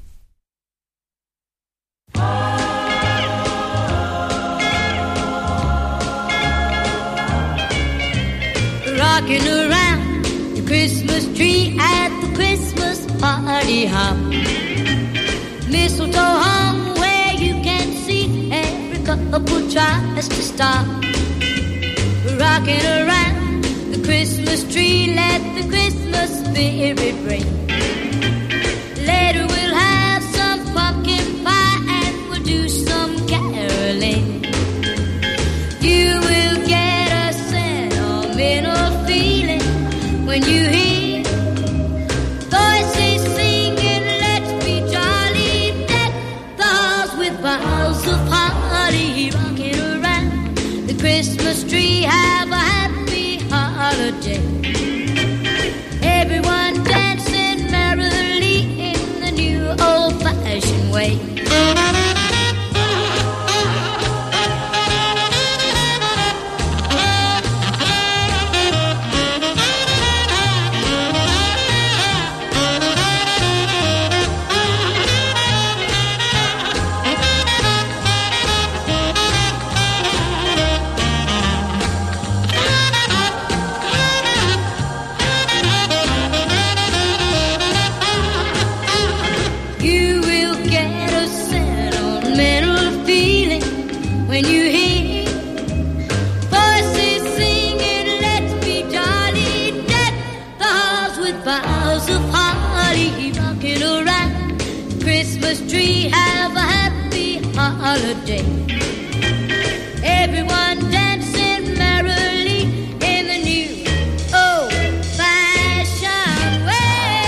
Rockin' around Christmas tree at the Christmas party hop. Mistletoe hung where you can see every couple tries to stop. Rocking around the Christmas tree, let the Christmas spirit ring. Later we'll have some pumpkin pie and we'll do some caroling. You will get a sentimental feeling when you hear voices singing, let's be jolly, deck the halls with boughs of holly, rocking around the Christmas tree, have a happy holiday. Everyone dancing merrily in the new old-fashioned way. When you hear voices singing, let's be jolly, deck the halls with boughs of holly, rocking around the Christmas tree, have a happy holiday. Everyone dancing merrily in the new old-fashioned way.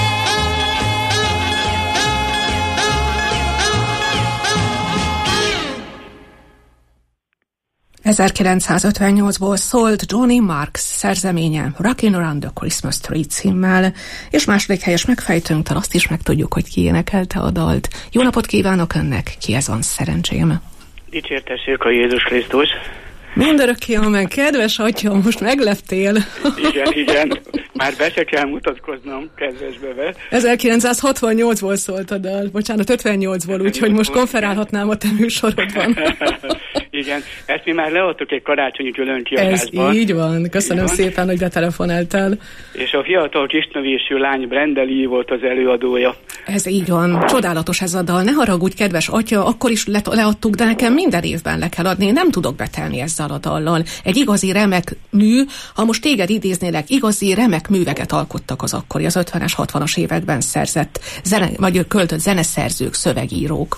ezerkilencszázötvennyolcból szólt Johnny Marks szerzeménye Rockin' Around the Christmas Tree címmel, és második helyes megfejtőnktől azt is megtudjuk, hogy ki énekelte a dalt. Jó napot kívánok önnek, kihez van szerencsém? Dicsértessék a Jézus Krisztus! Mindörökké, amen, kedves atya, most megleptél. Igen, igen, már be se kell mutatkoznom, kedvesbeve. ezerkilencszázhatvannyolcból szólt a dal, bocsánat, ötvennyolcból, úgyhogy most konferálhatnám a te műsorodban. Igen, ezt mi már leadtuk egy karácsonyi különkiadásban. Ez így van, köszönöm így van. Szépen, hogy betelefonáltál. És a fiatal kisnövésű lány Brenda Lee volt az előadója. Ez így van, csodálatos ez a dal, ne haragudj, kedves atya, akkor is le- leadtuk, de nekem minden évben le kell adni, nem tudok betelni ezzel a dallal. Egy igazi remek mű, ha most téged idéznélek, igazi remek műveket alkottak az akkori, az ötvenes, hatvanas években szerzett, zene, vagy költött zeneszerzők, szövegírók.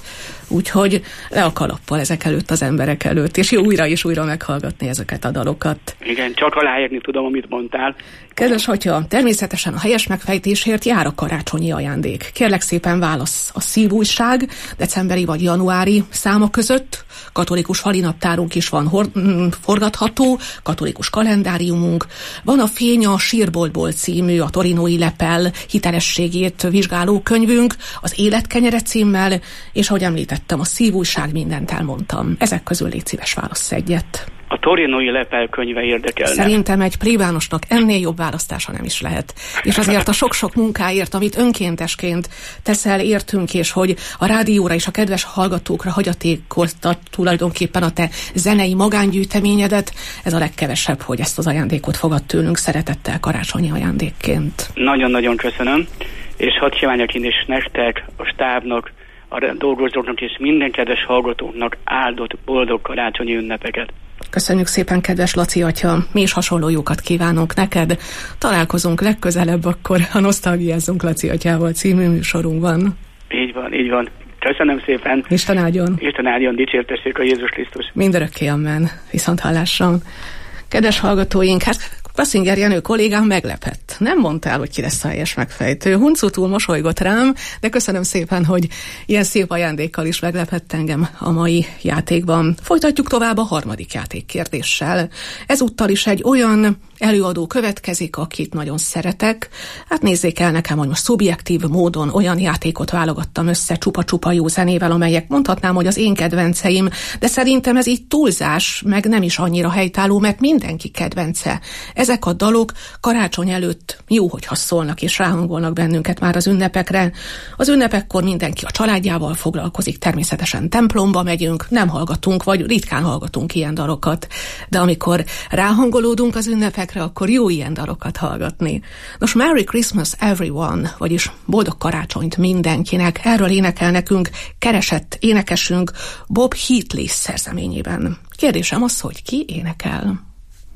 Úgyhogy le a kalappal ezek előtt az emberek előtt, és jó újra és újra meghallgatni ezeket a dalokat. Igen, csak aláírni tudom, amit mondtál. Kedves atya, természetesen a helyes megfejtésért jár a karácsonyi ajándék. Kérlek szépen válasz a Szívújság decemberi vagy januári száma között. Katolikus falinaptárunk is van hor- forgatható, katolikus kalendáriumunk. Van a Fény a sírboltból című, a torinói lepel hitelességét vizsgáló könyvünk, az Életkenyere címmel, és ahogy említettem, a Szívújság, mindent elmondtam. Ezek közül légy szíves, válasz egyet. A torinói lepel könyve érdekelne. Szerintem egy plébánosnak ennél jobb választása nem is lehet. És azért a sok-sok munkáért, amit önkéntesként teszel, értünk, és hogy a rádióra és a kedves hallgatókra hagyatékoztat tulajdonképpen a te zenei magángyűjteményedet, ez a legkevesebb, hogy ezt az ajándékot fogad tőlünk szeretettel karácsonyi ajándékként. Nagyon-nagyon köszönöm, és hadd kívánjak én is nektek, a stábnak, a dolgozóknak és minden kedves hallgatóknak áldott, boldog karácsonyi ünnepeket. Köszönjük szépen, kedves Laci atya, mi is hasonló jókat kívánunk neked. Találkozunk legközelebb, akkor a Nosztalgiázzunk Laci atyával című műsorunkban. Így van, így van. Köszönöm szépen. Isten áldjon. Isten áldjon, dicsértessék a Jézus Krisztus. Mindörökké, amen. Viszont hallásra. Kedves hallgatóink, hát Klassinger Jenő kollégám meglepett. Nem mondtál, hogy ki lesz a helyes megfejtő. Huncutul mosolygott rám, de köszönöm szépen, hogy ilyen szép ajándékkal is meglepett engem a mai játékban. Folytatjuk tovább a harmadik játékkérdéssel. Ezúttal is egy olyan előadó következik, akit nagyon szeretek. Hát nézzék el nekem, hogy most szubjektív módon olyan játékot válogattam össze csupa-csupa jó zenével, amelyek mondhatnám, hogy az én kedvenceim, de szerintem ez így túlzás, meg nem is annyira helytálló, mert mindenki kedvence. Ezek a dalok karácsony előtt jó, hogyha szólnak és ráhangolnak bennünket már az ünnepekre. Az ünnepekkor mindenki a családjával foglalkozik, természetesen templomba megyünk, nem hallgatunk, vagy ritkán hallgatunk ilyen dalokat. De amikor ráhangolódunk az ünnepekre, akkor jó ilyen dalokat hallgatni. Nos, Merry Christmas everyone, vagyis boldog karácsonyt mindenkinek, erről énekel nekünk keresett énekesünk Bob Heatley szerzeményében. Kérdésem az, hogy ki énekel?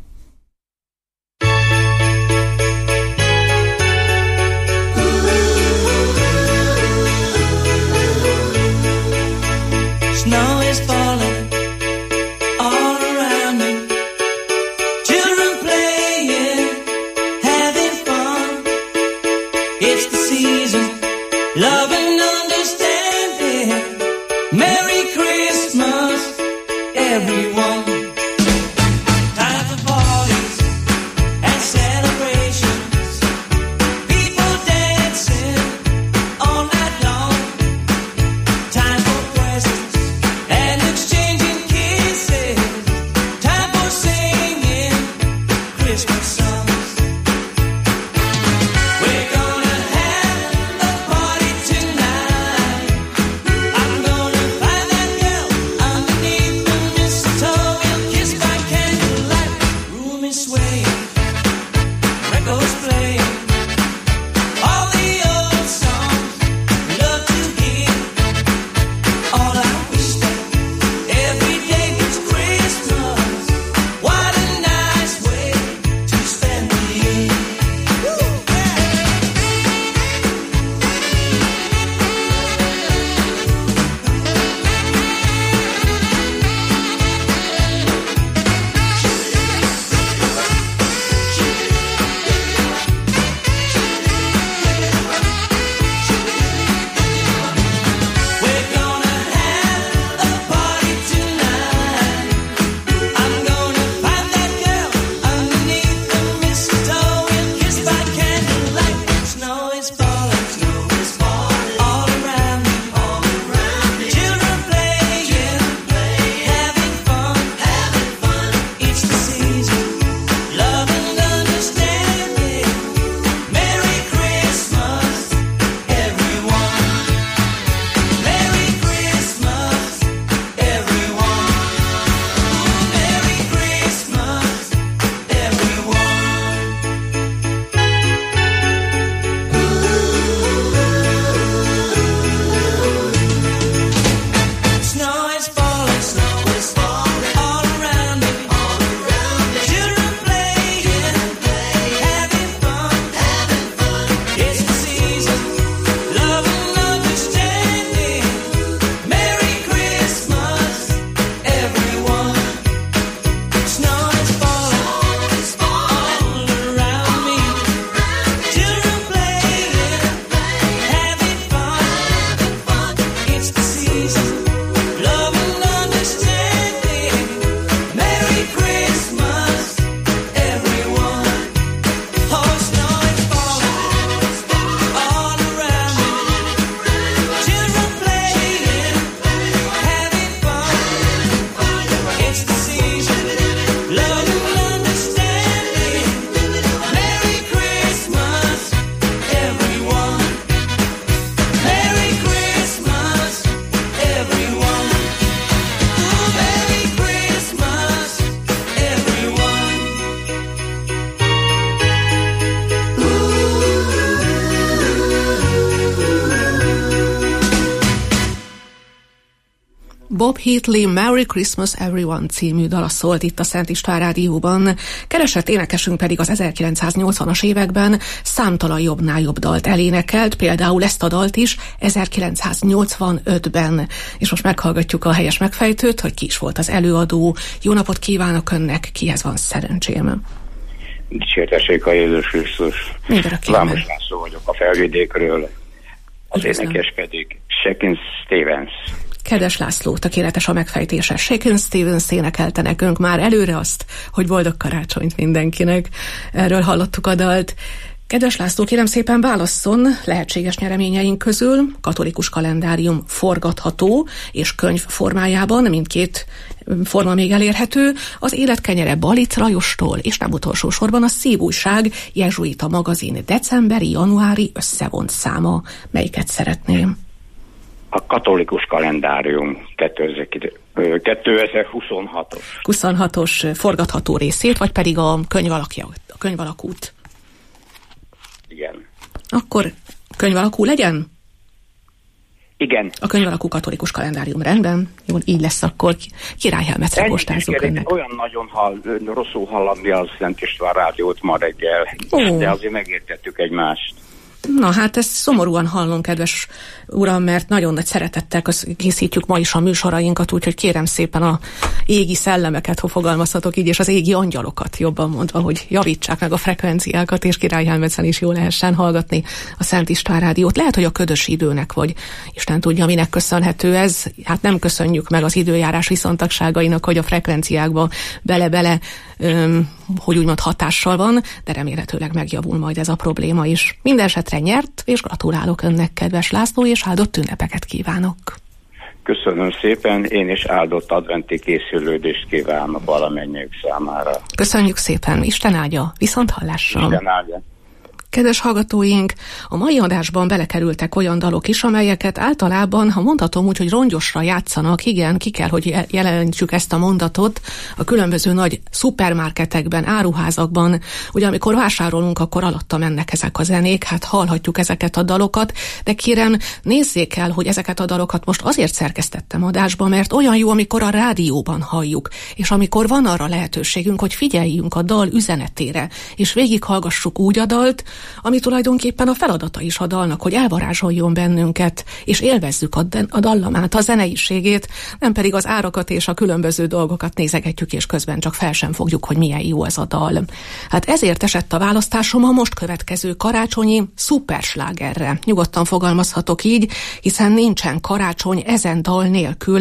Snow is falling all around me. Children playing, having fun. It's the season, love and understanding. Merry Christmas, everyone. Time for parties and celebrations. People dancing all night long. Time for presents and exchanging kisses. Time for singing Christmas songs. We're gonna have a party tonight. I'm gonna find that girl underneath the mistletoe in Bob Heatley Merry Christmas Everyone című dala szólt itt a Szent István Rádióban. Keresett énekesünk pedig az ezerkilencszáznyolcvanas években számtalan jobbnál jobb dalt elénekelt, például ezt a dalt is ezerkilencszáznyolcvanötben. És most meghallgatjuk a helyes megfejtőt, hogy ki is volt az előadó. Jó napot kívánok önnek, kihez van szerencsém? Dicsértessék a Jézus Krisztus. Vámos László vagyok a Felvidékről, az Üdvözlöm. Énekes pedig Shakin Stevens. Kedves László, tökéletes a megfejtése. Shakin Stevens énekelte nekünk már előre azt, hogy boldog karácsonyt mindenkinek. Erről hallottuk a dalt. Kedves László, kérem szépen válasszon lehetséges nyereményeink közül katolikus kalendárium forgatható és könyv formájában, mindkét forma még elérhető, az Élet kenyere Balic Lajostól, és nem utolsó sorban a Szívújság jezsuita magazin decemberi-januári összevont száma. Melyiket szeretném? A katolikus kalendárium kétezer-huszonhatos. huszonhatos forgatható részét, vagy pedig a könyv, alakja, a könyv alakút? Igen. Akkor könyv alakú legyen? Igen. A könyv alakú katolikus kalendárium, rendben. Jó, így lesz akkor. Királyhelmetre postázzuk önnek. Olyan nagyon hall, rosszul hallani az Szent István Rádiót ma reggel, oh. de azért megértettük egymást. Na hát ezt szomorúan hallom, kedves uram, mert nagyon nagy szeretettel készítjük ma is a műsorainkat, úgyhogy kérem szépen a égi szellemeket, ha fogalmazhatok így, és az égi angyalokat jobban mondva, hogy javítsák meg a frekvenciákat, és Királyhelmetszen is jól lehessen hallgatni a Szent István Rádiót. Lehet, hogy a ködös időnek, vagy Isten tudja, minek köszönhető ez. Hát nem köszönjük meg az időjárás viszontagságainak, hogy a frekvenciákba bele-bele, öm, hogy úgymond hatással van, de remélhetőleg megjavul majd ez a probléma is. Mindenesetre nyert, és gratulálok önnek, kedves László, és áldott ünnepeket kívánok. Köszönöm szépen, én is áldott adventi készülődést kívánok valamennyiük számára. Köszönjük szépen, Isten áldja, viszont hallásra. Isten áldja. Kedves hallgatóink, a mai adásban belekerültek olyan dalok is, amelyeket általában, ha mondhatom úgy, hogy rongyosra játszanak, igen, ki kell, hogy jelentsük ezt a mondatot, a különböző nagy szupermarketekben, áruházakban, ugye amikor vásárolunk, akkor alatta mennek ezek a zenék, hát hallhatjuk ezeket a dalokat, de kérem, nézzék el, hogy ezeket a dalokat most azért szerkesztettem adásba, mert olyan jó, amikor a rádióban halljuk, és amikor van arra lehetőségünk, hogy figyeljünk a dal üzenetére, és végighallgassuk úgy a dalt, ami tulajdonképpen a feladata is a dalnak, hogy elvarázsoljon bennünket, és élvezzük a, de- a dallamát, a zeneiségét, nem pedig az árakat és a különböző dolgokat nézegetjük, és közben csak fel sem fogjuk, hogy milyen jó ez a dal. Hát ezért esett a választásom a most következő karácsonyi szuperslágerre. Nyugodtan fogalmazhatok így, hiszen nincsen karácsony ezen dal nélkül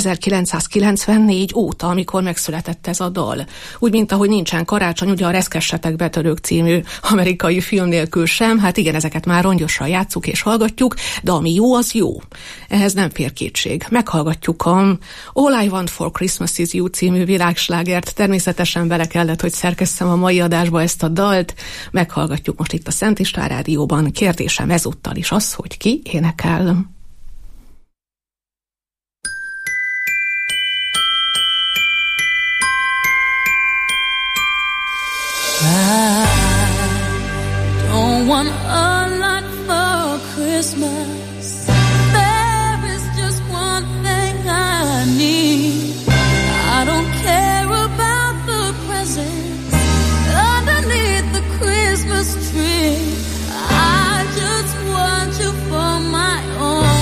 ezerkilencszázkilencvennégy óta, amikor megszületett ez a dal. Úgy, mint ahogy nincsen karácsony, ugye a Reszkessetek betörők című amerikai film nélkül sem, hát igen, ezeket már rongyosra játsszuk és hallgatjuk, de ami jó, az jó. Ehhez nem fér kétség. Meghallgatjuk a All I Want for Christmas is You című világslágert. Természetesen bele kellett, hogy szerkesszem a mai adásba ezt a dalt. Meghallgatjuk most itt a Szent István Rádióban. Kérdésem ezúttal is az, hogy ki énekel. Don't want a lot for Christmas. There is just one thing I need. I don't care about the presents underneath the Christmas tree. I just want you for my own.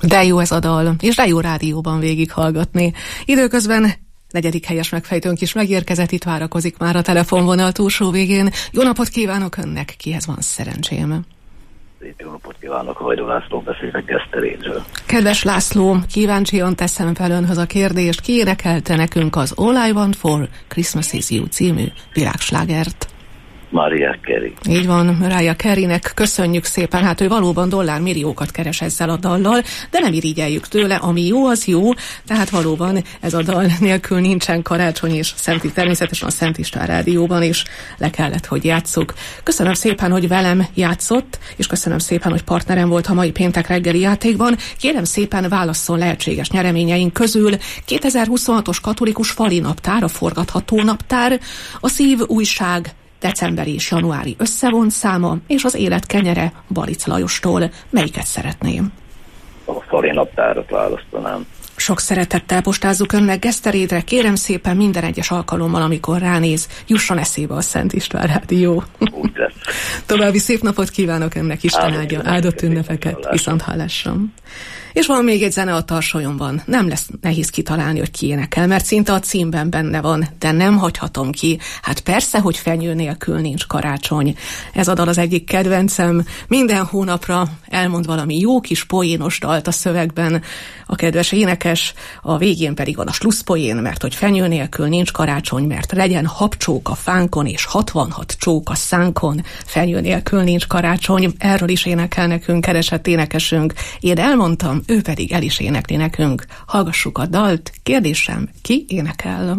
De jó ez a dal, és de jó rádióban végighallgatni. Időközben negyedik helyes megfejtőnk is megérkezett, itt várakozik már a telefonvonal túlsó végén. Jó napot kívánok önnek, kihez van szerencsém? Szép jó napot kívánok, Hajdó László beszélek Geszterénről. Kedves László, kíváncsian teszem fel önhöz a kérdést, ki énekelte nekünk az All I Want For Christmas Is You című világslágert? Mariah Carey. Így van, Mariah Careynek köszönjük szépen, hát ő valóban dollármilliókat keres ezzel a dallal, de nem irigyeljük tőle, ami jó, az jó, tehát valóban ez a dal nélkül nincsen karácsony, és Szent, természetesen a Szent István rádióban is le kellett, hogy játsszuk. Köszönöm szépen, hogy velem játszott, és köszönöm szépen, hogy partnerem volt a mai péntek reggeli játékban. Kérem szépen válasszon lehetséges nyereményeink közül kétezer-huszonhatos katolikus fali naptár, a forgatható naptár, a Szív újság decemberi és januári összevont száma, és az Élet kenyere Balic Lajostól. Melyiket szeretném? A fali naptárat választanám. Sok szeretettel postázzuk önnek Geszterédre, kérem szépen minden egyes alkalommal, amikor ránéz, jusson eszébe a Szent István rádió. Úgy lesz. További szép napot kívánok önnek, Isten áldja, áldott ünnepeket, viszont hallásra. És van még egy zene a tarsolyomban. Nem lesz nehéz kitalálni, hogy ki énekel, mert szinte a címben benne van, de nem hagyhatom ki. Hát persze, hogy fenyő nélkül nincs karácsony. Ez a dal az egyik kedvencem. Minden hónapra elmond valami jó kis poénos dalt a szövegben. A kedves énekes, a végén pedig van a slusszpoén, mert hogy fenyő nélkül nincs karácsony, mert legyen habcsók a fánkon, és hatvanhat csók a szánkon. Fenyő nélkül nincs karácsony. Erről is énekel nekünk keresett énekesünk. Én elmondtam, ő pedig el is énekli nekünk. Hallgassuk a dalt. Kérdésem, ki énekel?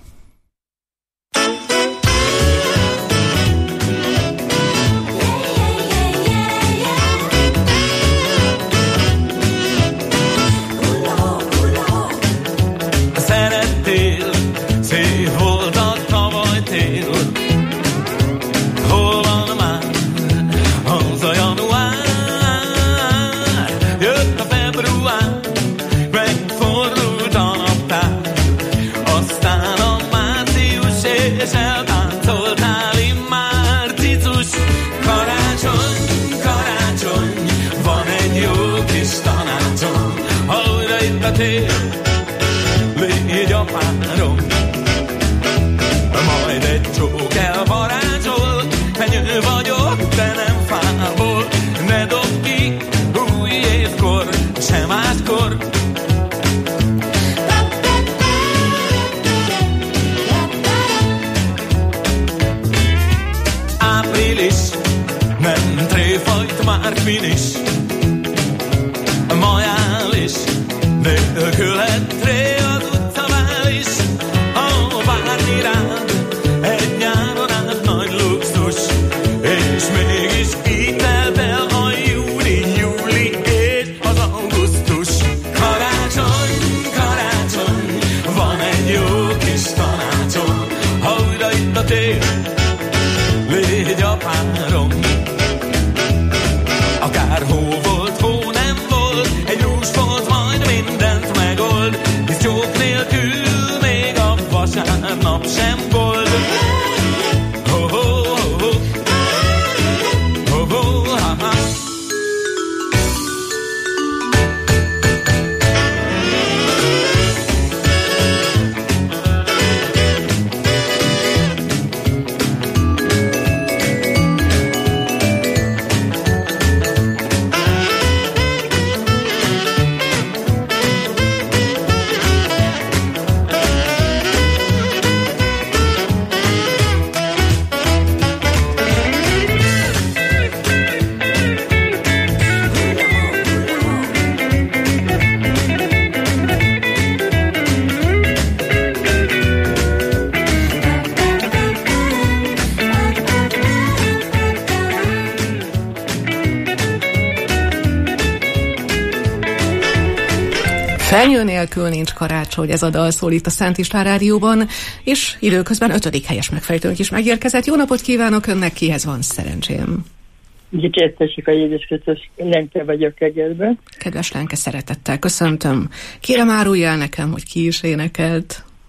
Szerettél, szép volt a tavaly tél. Hol van már az a január? Jött a február, megfordult a naptár, aztán a március, és eltáncoltál immár cicus. Karácsony, karácsony, van egy jó kis tanácsom, ha újra itt a tél, légy a párom, majd egy csók elvarázsol, fenyő vagyok, de nem fából, ne dobd ki új évkor, se máskor. Április, nem tréfajt már finis, majális, nélkületré az utcavál is, ha várni rád egy nyáron át nagy luxus, és mégis így telt el a júni, júli és az augusztus. Karácsony, karácsony, van egy jó kis tanácsom, ha újra itt a tél, légy a párom. Akár hó volt, hó nem volt, egy rúzs volt, majd mindent megold, hisz csók nélkül még a vasárnap sem bold. Ho, ho, ho, ho. Ho, ho, ha, ha. Fenyő nélkül nincs karácsony, ez a dal szól itt a Szent István rádióban, és időközben ötödik helyes megfejtőnk is megérkezett. Jó napot kívánok önnek, kihez van szerencsém? Dicsértessék a Jézus Krisztus, Lenke vagyok Egerben. Kedves Lenke, szeretettel köszöntöm. Kérem, árulj el nekem, hogy ki is énekelt.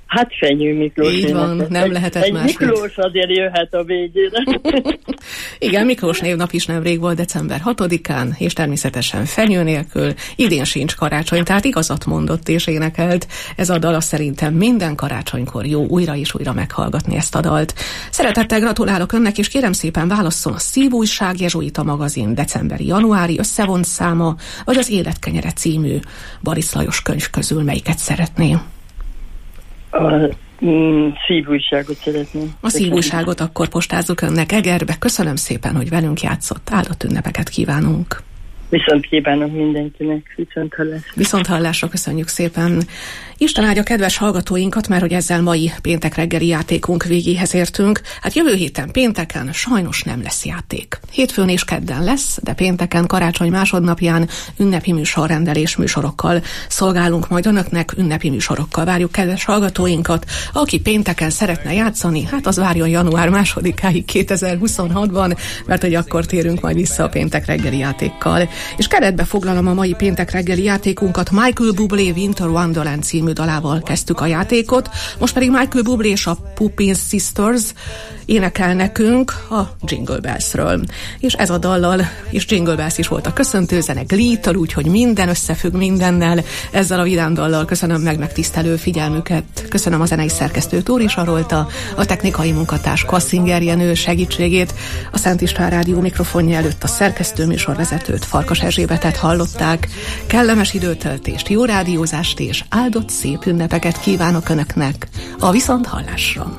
Hát Fenyő Miklós. Így van, nem lehetett egy máshogy. Miklós azért jöhet a végére. Igen, Miklós névnap is nemrég volt december hatodikán, és természetesen fenyő nélkül, idén sincs karácsony, tehát igazat mondott és énekelt. Ez a dal, szerintem minden karácsonykor jó újra és újra meghallgatni ezt a dalt. Szeretettel gratulálok önnek, és kérem szépen válasszon a Szívújság Jezsuita magazin decemberi-januári összevont száma, vagy az Életkenyere című Baris Lajos könyv közül melyiket szeretné? A mm, Szívújságot szeretném. A Szívújságot akkor postázzuk önnek Egerbe. Köszönöm szépen, hogy velünk játszott. Áldott ünnepeket kívánunk. Viszont kívánok mindenkinek. Viszont hallásra. Viszont hallásra, köszönjük szépen. Isten áldja kedves hallgatóinkat, mert hogy ezzel mai péntek reggeli játékunk végéhez értünk. Hát jövő héten pénteken sajnos nem lesz játék. Hétfőn és kedden lesz, de pénteken karácsony másodnapján ünnepi műsorrendelés műsorokkal szolgálunk majd önöknek, ünnepi műsorokkal várjuk kedves hallgatóinkat. Aki pénteken szeretne játszani, hát az várjon január másodikáig kétezer-huszonhatban, mert hogy akkor térünk majd vissza a péntek reggeli játékkal. És keretbe foglalom a mai péntek reggeli játékunkat. Michael Bublé Winter Wonderland című dalával kezdtük a játékot, most pedig Michael Bublé és a Puppin Sisters énekel nekünk a Jingle Bellsről. És ez a dallal, és Jingle Bells is volt a köszöntőzene Glee-től, úgyhogy minden összefügg mindennel. Ezzel a vidám dallal köszönöm meg megtisztelő figyelmüket. Köszönöm a zenei szerkesztő Tóri Sarolta, a technikai munkatárs Kassinger Jenő segítségét, a Szent István Rádió mikrofonja előtt a szerkesztő műsorvezetőt, Farkas Erzsébetet hallották. Kellemes időtöltést, jó rádiózást és áldott szép ünnepeket kívánok önöknek a viszonthallásra.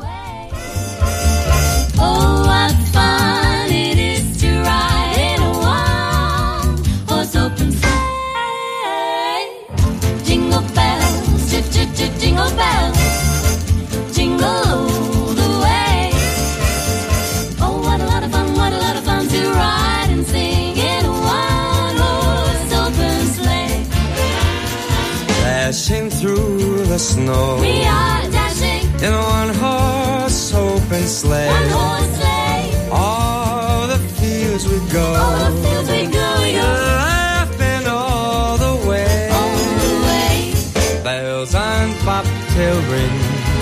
Oh, what fun it is to ride in a one-horse open sleigh. Jingle bells, jingle bells, jingle all the way. Oh, what a lot of fun, what a lot of fun to ride and sing in a one-horse open sleigh. Dashing through the snow, we are dashing in a one-horse open sleigh. One horse sleigh. All the fields we go, all the fields we go, we go. Laughing all the way, all the way. Bells on bobtail ring,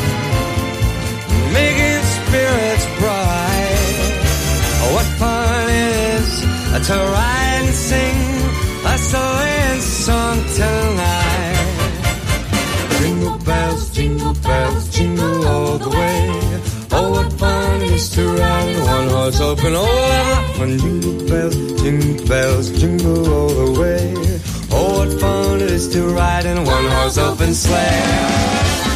making spirits bright. What fun it is to ride and sing a sleighing song tonight. Jingle bells, jingle bells, jingle all the way. Oh, what fun it is to ride in one horse open. Oh, what fun! Jingle bells, jingle bells, jingle all the way. Oh, what fun it is to ride in a one horse open sleigh.